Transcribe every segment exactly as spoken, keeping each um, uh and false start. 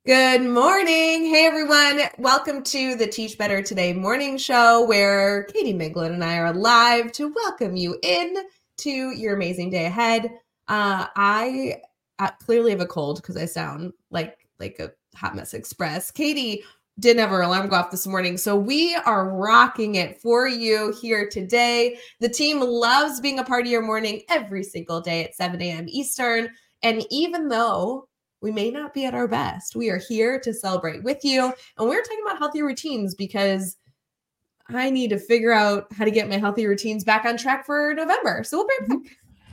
Good morning. Hey, everyone. Welcome to the Teach Better Today morning show where Katie Miglin and I are live to welcome you in to your amazing day ahead. Uh, I, I clearly have a cold because I sound like, like a hot mess express. Katie didn't have her alarm go off this morning, so we are rocking it for you here today. The team loves being a part of your morning every single day at seven a.m. Eastern. And even though we may not be at our best, we are here to celebrate with you. And we're talking about healthy routines because I need to figure out how to get my healthy routines back on track for November. So we'll be right back.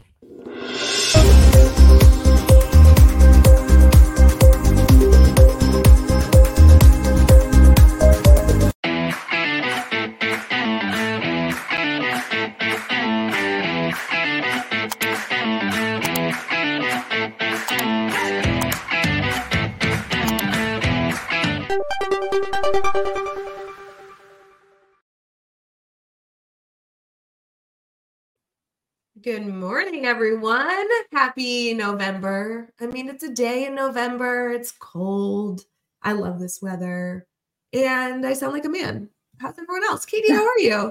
Good morning, everyone. Happy November. I mean, it's a day in November. It's cold. I love this weather. And I sound like a man. How's everyone else? Katie, how are you?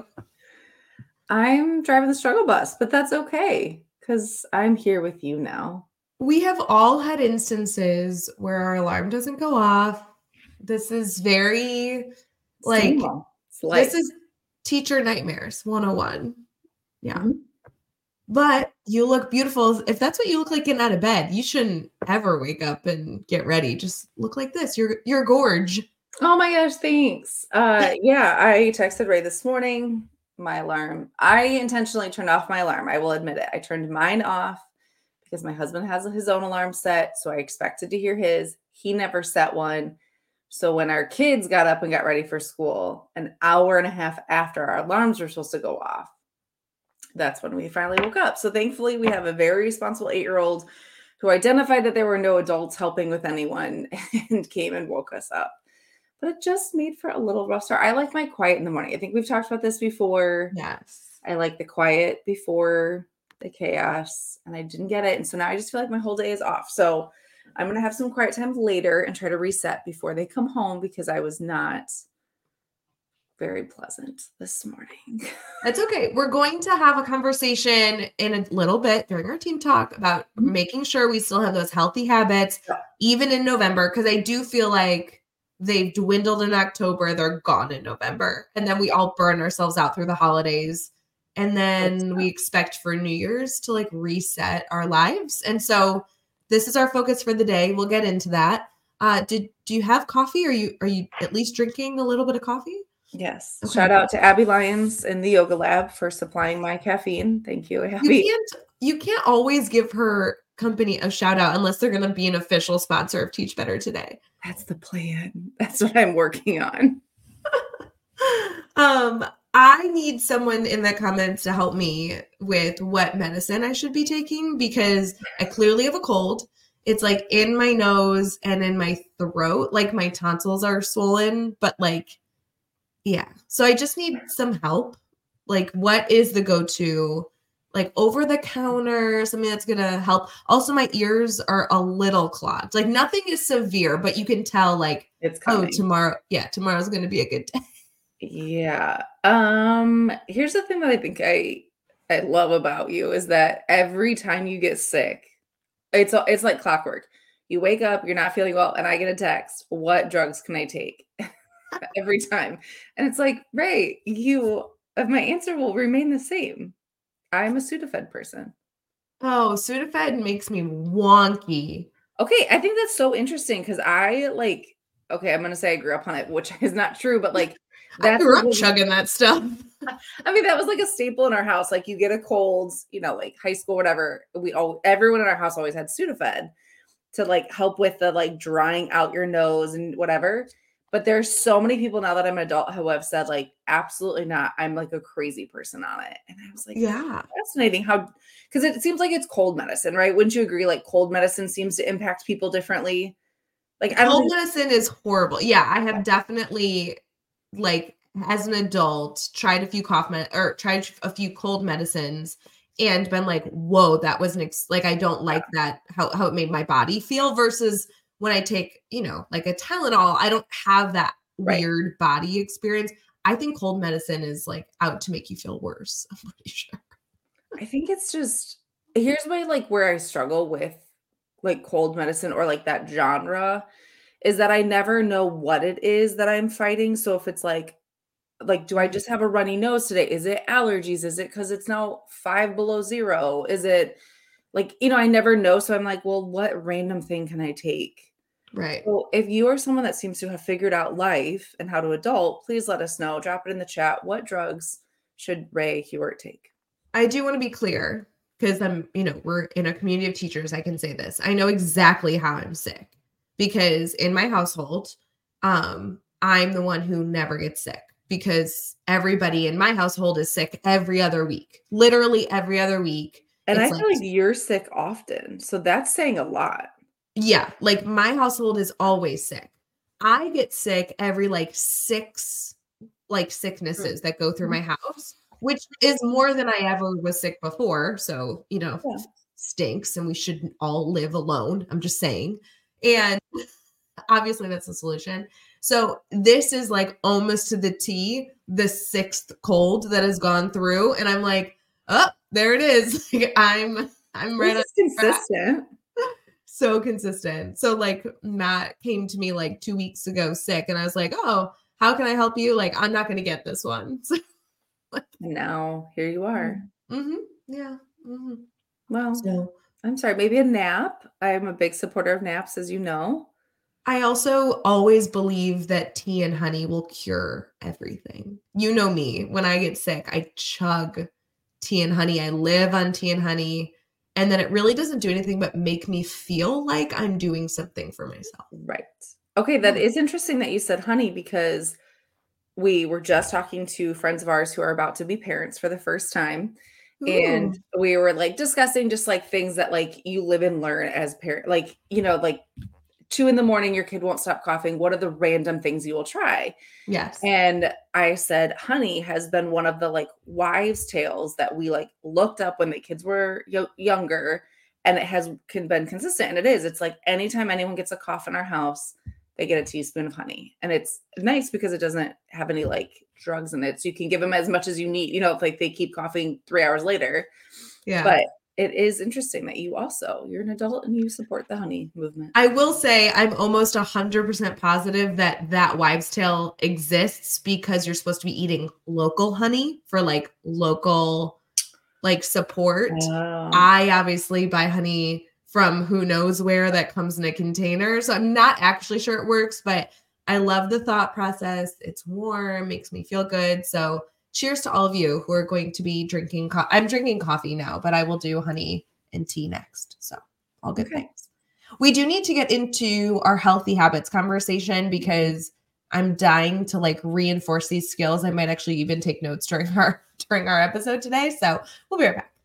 I'm driving the struggle bus, but that's okay because I'm here with you now. We have all had instances where our alarm doesn't go off. This is very, like, this is teacher nightmares one oh one. Yeah. Mm-hmm. But you look beautiful. If that's what you look like getting out of bed, you shouldn't ever wake up and get ready. Just look like this. You're you're gorge. Oh my gosh, thanks. Uh, yeah, I texted Ray this morning. My alarm. I intentionally turned off my alarm. I will admit it. I turned mine off because my husband has his own alarm set, so I expected to hear his. He never set one. So when our kids got up and got ready for school, an hour and a half after our alarms were supposed to go off, that's when we finally woke up. So thankfully, we have a very responsible eight-year-old who identified that there were no adults helping with anyone and came and woke us up. But it just made for a little rough start. I like my quiet in the morning. I think we've talked about this before. Yes. I like the quiet before the chaos, and I didn't get it. And so now I just feel like my whole day is off. So I'm going to have some quiet time later and try to reset before they come home because I was not very pleasant this morning. That's okay. We're going to have a conversation in a little bit during our team talk about mm-hmm. making sure we still have those healthy habits, yeah. even in November, because I do feel like they've dwindled in October. They're gone in November. And then we all burn ourselves out through the holidays. And then we expect for New Year's to like reset our lives. And so this is our focus for the day. We'll get into that. Uh, did do you have coffee? Are you are you at least drinking a little bit of coffee? Yes. Okay. Shout out to Abby Lyons in the yoga lab for supplying my caffeine. Thank you, Abby. You can't, you can't always give her company a shout out unless they're going to be an official sponsor of Teach Better Today. That's the plan. That's what I'm working on. um, I need someone in the comments to help me with what medicine I should be taking because I clearly have a cold. It's like in my nose and in my throat, like my tonsils are swollen, but like, yeah. So I just need some help. Like, what is the go-to, like over the counter, something that's going to help. Also, my ears are a little clogged. Like nothing is severe, but you can tell like, it's coming. Oh, tomorrow. Yeah. Tomorrow's going to be a good day. Yeah. Um, here's the thing that I think I, I love about you is that every time you get sick, it's, it's like clockwork. You wake up, you're not feeling well. And I get a text, what drugs can I take? Every time. And it's like, Ray, you, my answer will remain the same. I'm a Sudafed person. Oh, Sudafed makes me wonky. Okay. I think that's so interesting because I like, okay, I'm going to say I grew up on it, which is not true, but like, that's I grew up chugging that stuff. I mean, that was like a staple in our house. Like you get a cold, you know, like high school, whatever. We all, everyone in our house always had Sudafed to like help with the like drying out your nose and whatever. But there's so many people now that I'm an adult who have said like, absolutely not. I'm like a crazy person on it. And I was like, yeah, fascinating how, because it seems like it's cold medicine, right? Wouldn't you agree? Like cold medicine seems to impact people differently. Like I don't cold think- medicine is horrible. Yeah, I have definitely like as an adult tried a few cough med- or tried a few cold medicines and been like, whoa, that was an ex- like, I don't like that, how, how it made my body feel versus when I take, you know, like a Tylenol, I don't have that Right. weird body experience. I think cold medicine is like out to make you feel worse. I'm pretty sure. I think it's just here's my like where I struggle with like cold medicine or like that genre is that I never know what it is that I'm fighting. So if it's like like do I just have a runny nose today? Is it allergies? Is it cuz it's now five below zero? Is it like, you know, I never know. So I'm like, well, what random thing can I take? Right. So if you are someone that seems to have figured out life and how to adult, please let us know. Drop it in the chat. What drugs should Ray Hewart take? I do want to be clear because I'm, you know, we're in a community of teachers. I can say this. I know exactly how I'm sick because in my household, um, I'm the one who never gets sick because everybody in my household is sick every other week, literally every other week. And It's I feel like you're sick often. So that's saying a lot. Yeah, like my household is always sick. I get sick every like six like sicknesses that go through my house, which is more than I ever was sick before. So, you know, Yeah. stinks and we shouldn't all live alone. I'm just saying. And obviously that's the solution. So this is like almost to the T, the sixth cold that has gone through. And I'm like, oh, there it is. Like, I'm I'm right. This is consistent. So consistent. So like Matt came to me like two weeks ago sick and I was like, oh, how can I help you? Like, I'm not going to get this one. So, and now here you are. Mm-hmm. Yeah. Mm-hmm. Well, so I'm sorry, maybe a nap. I'm a big supporter of naps, as you know. I also always believe that tea and honey will cure everything. You know me, when I get sick, I chug tea and honey. I live on tea and honey. And then it really doesn't do anything but make me feel like I'm doing something for myself. Right. Okay, that is interesting that you said honey because we were just talking to friends of ours who are about to be parents for the first time. Ooh. And we were like discussing just like things that like you live and learn as parent, like, you know, like two in the morning, your kid won't stop coughing. What are the random things you will try? Yes. And I said, honey has been one of the like wives' tales that we like looked up when the kids were y- younger, and it has can been consistent. And it is. It's like anytime anyone gets a cough in our house, they get a teaspoon of honey, and it's nice because it doesn't have any like drugs in it, so you can give them as much as you need. You know, if like they keep coughing three hours later. Yeah, but it is interesting that you also, you're an adult and you support the honey movement. I will say I'm almost one hundred percent positive that that wives' tale exists because you're supposed to be eating local honey for like local like support. Oh. I obviously buy honey from who knows where that comes in a container. So I'm not actually sure it works, but I love the thought process. It's warm, makes me feel good. So cheers to all of you who are going to be drinking. Co- I'm drinking coffee now, but I will do honey and tea next. So all good Okay. things. We do need to get into our healthy habits conversation because I'm dying to like reinforce these skills. I might actually even take notes during our during our episode today. So we'll be right back.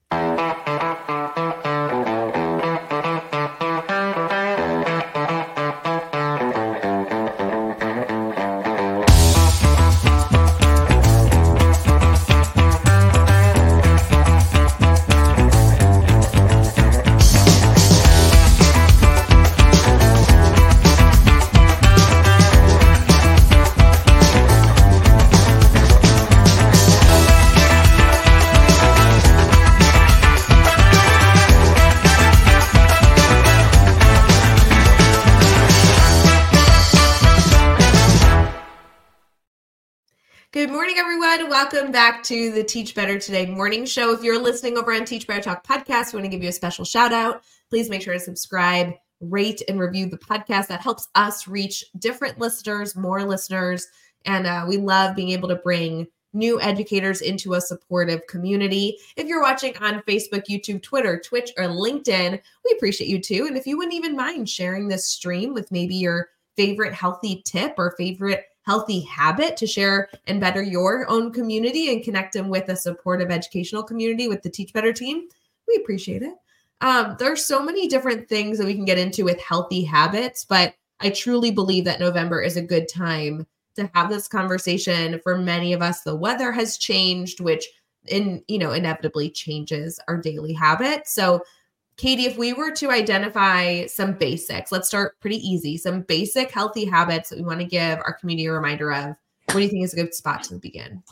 Good morning, everyone. Welcome back to the Teach Better Today morning show. If you're listening over on Teach Better Talk podcast, we want to give you a special shout out. Please make sure to subscribe, rate, and review the podcast. That helps us reach different listeners, more listeners. And uh, we love being able to bring new educators into a supportive community. If you're watching on Facebook, YouTube, Twitter, Twitch, or LinkedIn, we appreciate you too. And if you wouldn't even mind sharing this stream with maybe your favorite healthy tip or favorite healthy habit to share and better your own community and connect them with a supportive educational community with the Teach Better team, we appreciate it. Um, there are so many different things that we can get into with healthy habits, but I truly believe that November is a good time to have this conversation. For many of us, the weather has changed, which in, you know, inevitably changes our daily habits. So Katie, if we were to identify some basics, let's start pretty easy, some basic healthy habits that we want to give our community a reminder of. What do you think is a good spot to begin?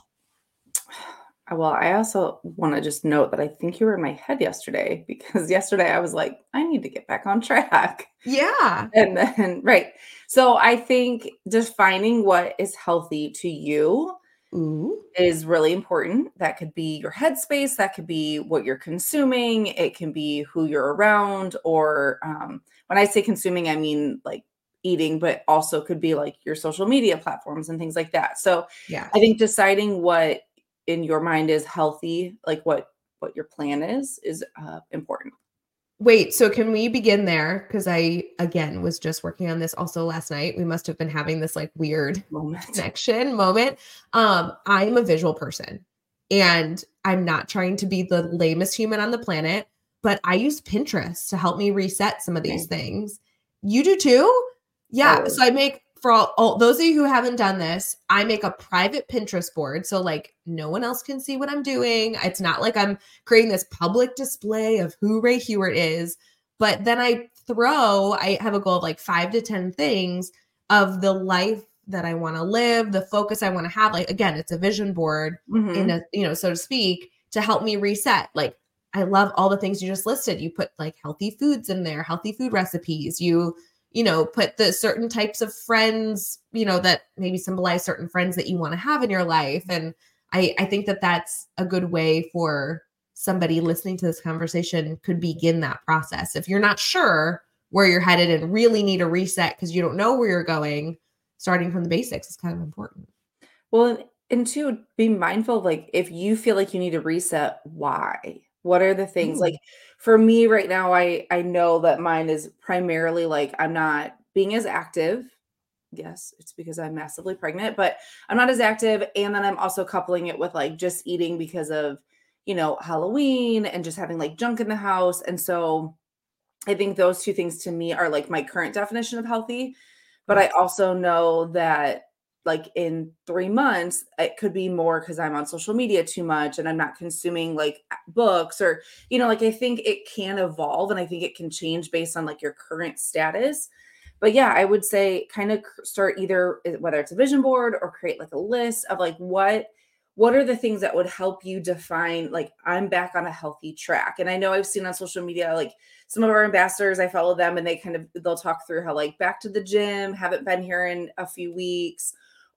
Well, I also want to just note that I think you were in my head yesterday, because yesterday I was like, I need to get back on track. Yeah. And then, right. So I think defining what is healthy to you Ooh. is really important. That could be your headspace. That could be what you're consuming. It can be who you're around. Or um, when I say consuming, I mean like eating, but also could be like your social media platforms and things like that. So Yes. I think deciding what in your mind is healthy, like what what your plan is, is uh, important. Wait, so can we begin there? Because I, again, was just working on this also last night. We must have been having this like weird Moment. connection moment. Um, I'm a visual person and I'm not trying to be the lamest human on the planet, but I use Pinterest to help me reset some of these Okay. things. You do too? Yeah. Always. So I make, for all, all those of you who haven't done this, I make a private Pinterest board. So like no one else can see what I'm doing. It's not like I'm creating this public display of who Ray Hewitt is. But then I throw, I have a goal of like five to ten things of the life that I want to live, the focus I want to have. Like, again, it's a vision board Mhm. in a, you know, so to speak, to help me reset. Like, I love all the things you just listed. You put like healthy foods in there, healthy food recipes. You, you know, put the certain types of friends, you know, that maybe symbolize certain friends that you want to have in your life. And I, I think that that's a good way for somebody listening to this conversation could begin that process. If you're not sure where you're headed and really need a reset because you don't know where you're going, starting from the basics is kind of important. Well, and, and two, be mindful of like if you feel like you need a reset, why? What are the things? Like Ooh. for me right now, I I know that mine is primarily like I'm not being as active. Yes, it's because I'm massively pregnant, but I'm not as active. And then I'm also coupling it with like just eating because of, you know, Halloween and just having like junk in the house. And so I think those two things to me are like my current definition of healthy. But I Yes. also know that like in three months, it could be more because I'm on social media too much and I'm not consuming like books or, you know, like I think it can evolve and I think it can change based on like your current status. But yeah, I would say kind of start either eh, whether it's a vision board or create like a list of like what what are the things that would help you define like I'm back on a healthy track. And I know I've seen on social media like some of our ambassadors, I follow them and they kind of they'll talk through how like back to the gym, haven't been here in a few weeks,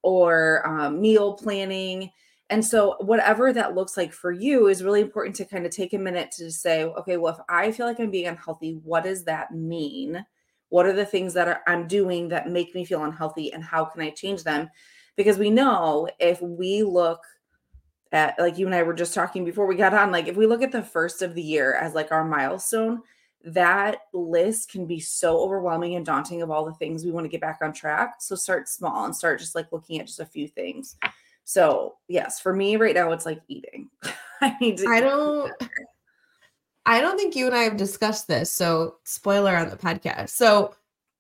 or um, meal planning. And so whatever that looks like for you is really important to kind of take a minute to say, okay, well, if I feel like I'm being unhealthy, what does that mean? What are the things that are, I'm doing that make me feel unhealthy and how can I change them? Because we know if we look at, like you and I were just talking before we got on, like if we look at the first of the year as like our milestone, that list can be so overwhelming and daunting of all the things we want to get back on track. So start small and start just like looking at just a few things. So yes, for me right now, it's like eating. I need to I eat don't better. I don't think you and I have discussed this. So spoiler on the podcast. So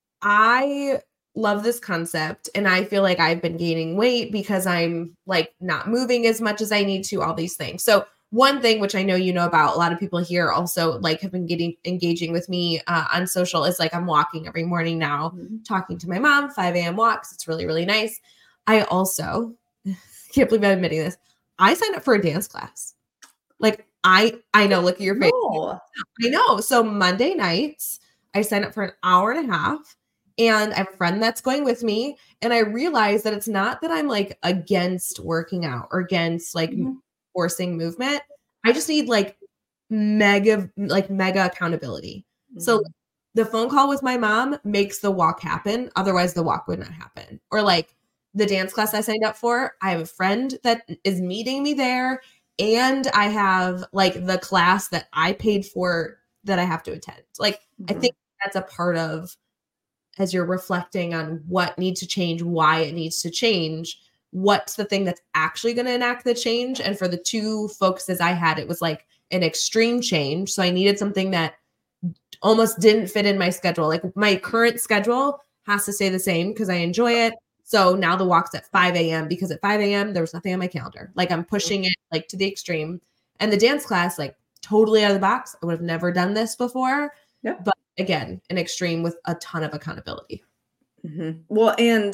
I love this concept and I feel like I've been gaining weight because I'm like not moving as much as I need to, all these things. So one thing which I know you know about, a lot of people here also like have been getting engaging with me uh, on social is like I'm walking every morning now, Mhm. talking to my mom, five a.m. walks. It's really, really nice. I also can't believe I'm admitting this. I signed up for a dance class. Like I I know, look at your face. No. I know. So Monday nights, I sign up for an hour and a half, and I have a friend that's going with me. And I realize that it's not that I'm like against working out or against like m- Mhm. forcing movement. I just need like mega, like mega accountability. So Mhm. the phone call with my mom makes the walk happen. Otherwise, the walk would not happen. Or like the dance class I signed up for, I have a friend that is meeting me there. And I have like the class that I paid for that I have to attend. Like, I Mhm. think that's a part of as you're reflecting on what needs to change, why it needs to change, what's the thing that's actually going to enact the change. And for the two focuses I had, it was like an extreme change. So I needed something that almost didn't fit in my schedule. Like my current schedule has to stay the same because I enjoy it. So now the walk's at five a.m. because at five a.m. there was nothing on my calendar. Like I'm pushing it like to the extreme. And the dance class, like totally out of the box. I would have never done this before. Yep. But again, an extreme with a ton of accountability. Mm-hmm. Well, and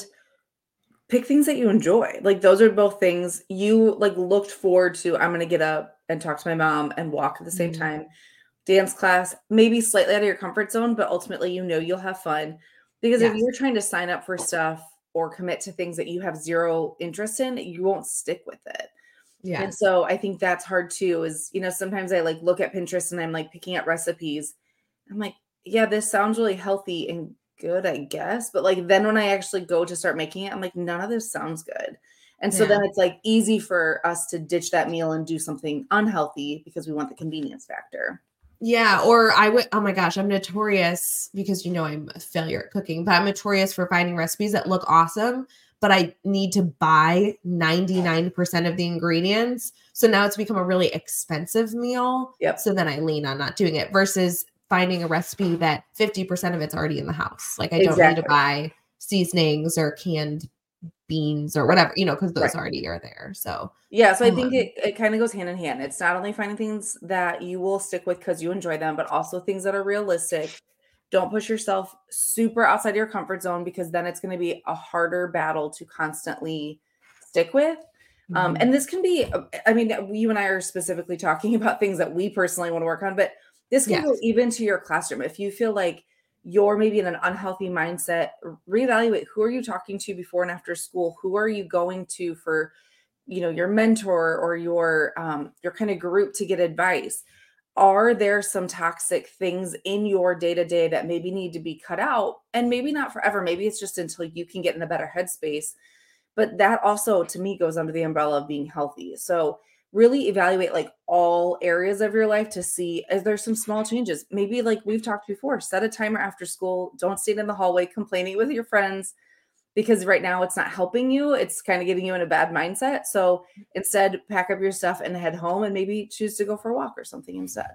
pick things that you enjoy. Like those are both things you like looked forward to. I'm going to get up and talk to my mom and walk at the same Mhm. time. Dance class, maybe slightly out of your comfort zone, but ultimately, you know, you'll have fun. Because if Yes. you're trying to sign up for stuff or commit to things that you have zero interest in, you won't stick with it. And Yes. so I think that's hard too, is, you know, sometimes I like look at Pinterest and I'm like picking out recipes. I'm like, yeah, this sounds really healthy and good, I guess. But like then when I actually go to start making it, I'm like, none of this sounds good. And so Yeah. then it's like easy for us to ditch that meal and do something unhealthy because we want the convenience factor. Yeah. Or I would, oh my gosh, I'm notorious because, you know, I'm a failure at cooking, but I'm notorious for finding recipes that look awesome, but I need to buy ninety-nine percent of the ingredients. So now it's become a really expensive meal. Yep. So then I lean on not doing it versus finding a recipe that fifty percent of it's already in the house. Like I don't Exactly. need to buy seasonings or canned beans or whatever, you know, because those Right. already are there. So yeah, so I think um, it, it kind of goes hand in hand. It's not only finding things that you will stick with because you enjoy them, but also things that are realistic. Don't push yourself super outside your comfort zone because then it's going to be a harder battle to constantly stick with. Um, mhm. and this can be, I mean, you and I are specifically talking about things that we personally want to work on, but this can Yes. go even to your classroom. If you feel like you're maybe in an unhealthy mindset, reevaluate who are you talking to before and after school? Who are you going to for, you know, your mentor or your um, your kind of group to get advice? Are there some toxic things in your day-to-day that maybe need to be cut out? And maybe not forever. Maybe it's just until you can get in a better headspace. But that also, to me, goes under the umbrella of being healthy. So really evaluate like all areas of your life to see is there some small changes. Maybe like we've talked before, set a timer after school. Don't stand in the hallway complaining with your friends because right now it's not helping you. It's kind of getting you in a bad mindset. So instead, pack up your stuff and head home and maybe choose to go for a walk or something instead.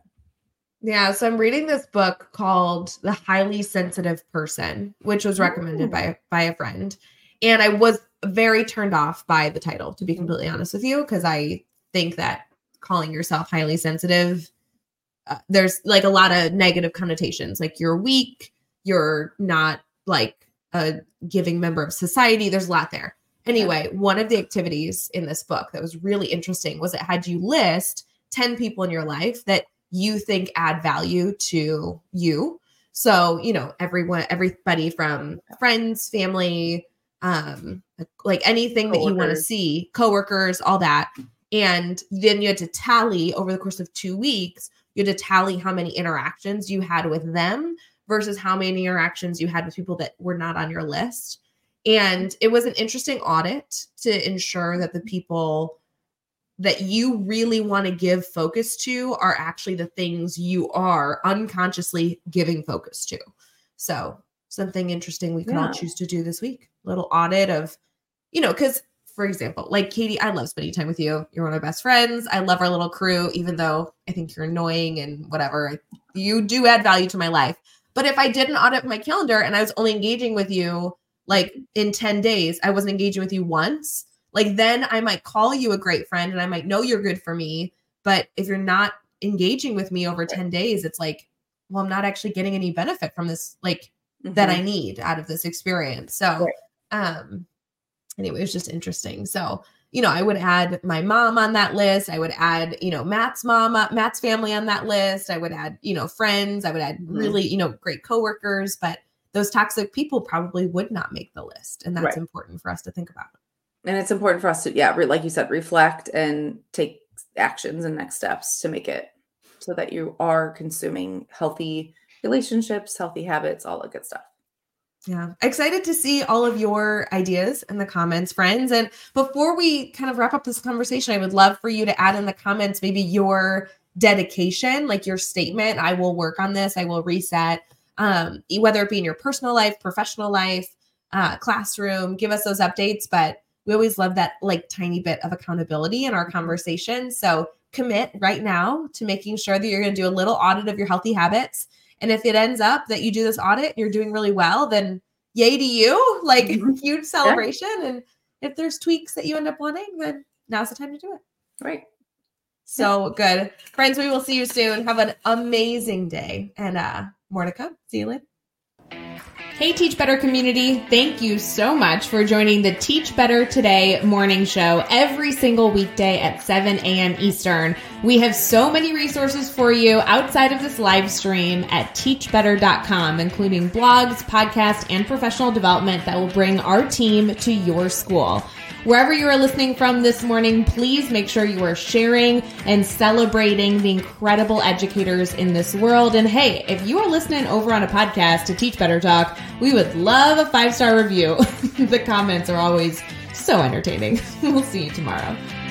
Yeah, so I'm reading this book called The Highly Sensitive Person, which was recommended Ooh. by by a friend. And I was very turned off by the title, to be completely honest with you, because I think that calling yourself highly sensitive, uh, there's like a lot of negative connotations, like you're weak, you're not like a giving member of society. There's a lot there. Anyway, one of the activities in this book that was really interesting was it had you list ten people in your life that you think add value to you. So, you know, everyone, everybody from friends, family, um, like anything that you want to Coworkers. see, coworkers, all that. And then you had to tally over the course of two weeks, you had to tally how many interactions you had with them versus how many interactions you had with people that were not on your list. And it was an interesting audit to ensure that the people that you really want to give focus to are actually the things you are unconsciously giving focus to. So something interesting we could Yeah. all choose to do this week. Little audit of, you know, because for example, like Katie, I love spending time with you. You're one of my best friends. I love our little crew, even though I think you're annoying and whatever. You do add value to my life. But if I didn't audit my calendar and I was only engaging with you like in ten days, I wasn't engaging with you once. Like then I might call you a great friend and I might know you're good for me. But if you're not engaging with me over ten days, it's like, well, I'm not actually getting any benefit from this, like Mhm. that I need out of this experience. So, Right. um, anyway, it was just interesting. So, you know, I would add my mom on that list. I would add, you know, Matt's mom, uh, Matt's family on that list. I would add, you know, friends. I would add Mhm. really, you know, great coworkers, but those toxic people probably would not make the list. And that's Right. important for us to think about. And it's important for us to, yeah, re- like you said, reflect and take actions and next steps to make it so that you are consuming healthy relationships, healthy habits, all that good stuff. Yeah. Excited to see all of your ideas in the comments, friends. And before we kind of wrap up this conversation, I would love for you to add in the comments maybe your dedication, like your statement. I will work on this. I will reset, um, whether it be in your personal life, professional life, uh, classroom, give us those updates. But we always love that like tiny bit of accountability in our conversation. So commit right now to making sure that you're going to do a little audit of your healthy habits. And if it ends up that you do this audit and you're doing really well, then yay to you, like Mhm. huge celebration. Yeah. And if there's tweaks that you end up wanting, then now's the time to do it. Right. So good. Friends, we will see you soon. Have an amazing day and uh, more to come. See you later. Hey, Teach Better community. Thank you so much for joining the Teach Better Today morning show every single weekday at seven a.m. Eastern. We have so many resources for you outside of this live stream at teach better dot com, including blogs, podcasts, and professional development that will bring our team to your school. Wherever you are listening from this morning, please make sure you are sharing and celebrating the incredible educators in this world. And hey, if you are listening over on a podcast to Teach Better Talk, we would love a five-star review. The comments are always so entertaining. We'll see you tomorrow.